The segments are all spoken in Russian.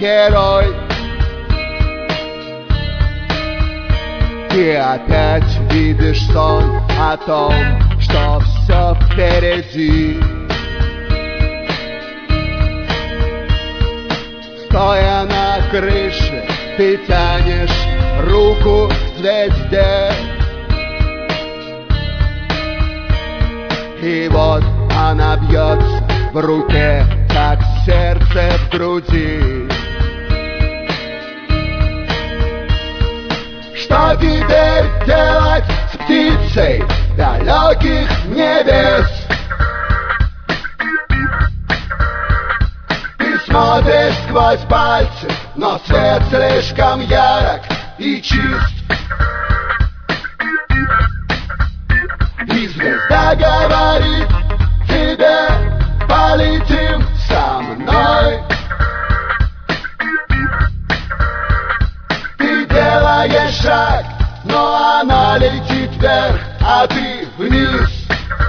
герой. Ты опять видишь сон о том, что все впереди. Стоя на крыше, ты тянешь руку к звезде. И вот она бьется в руке, как сердце в груди. Что теперь делать с птицей далеких небес? Ты смотришь сквозь пальцы, но свет слишком ярок и чист. И звезда говорит тебе: полетим со мной. Ты делаешь шаг, но она летит вверх, а ты вниз.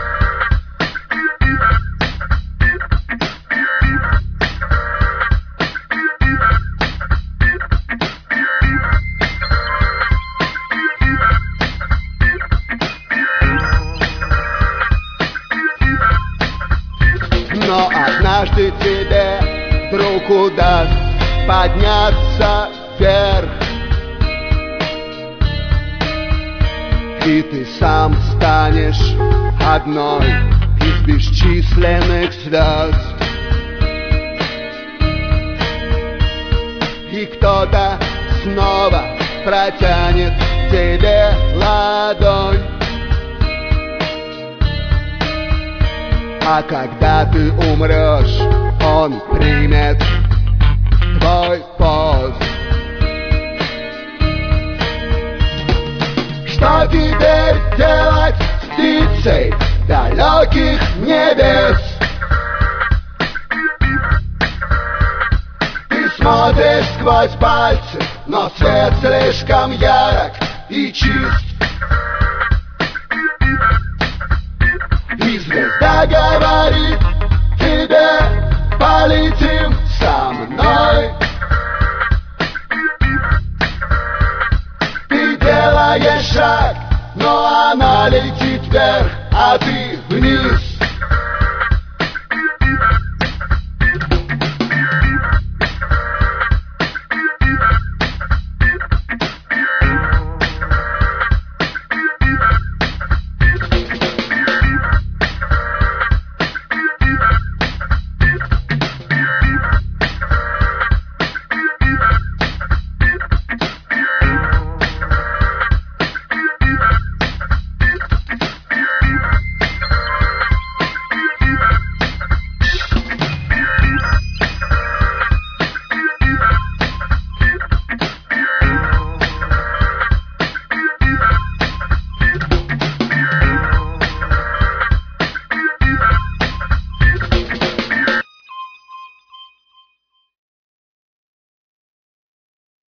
Но однажды тебе вдруг удастся подняться вверх, и ты сам станешь одной из бесчисленных звезд. И кто-то снова протянет тебе ладонь. А когда ты умрешь, он примет твой пост. Что теперь делать с птицей далеких небес? Ты смотришь сквозь пальцы, но свет слишком ярок и чист. И звезда говорит тебе: полетим со мной. Ты делаешь шаг, но она летит вверх, а ты вниз.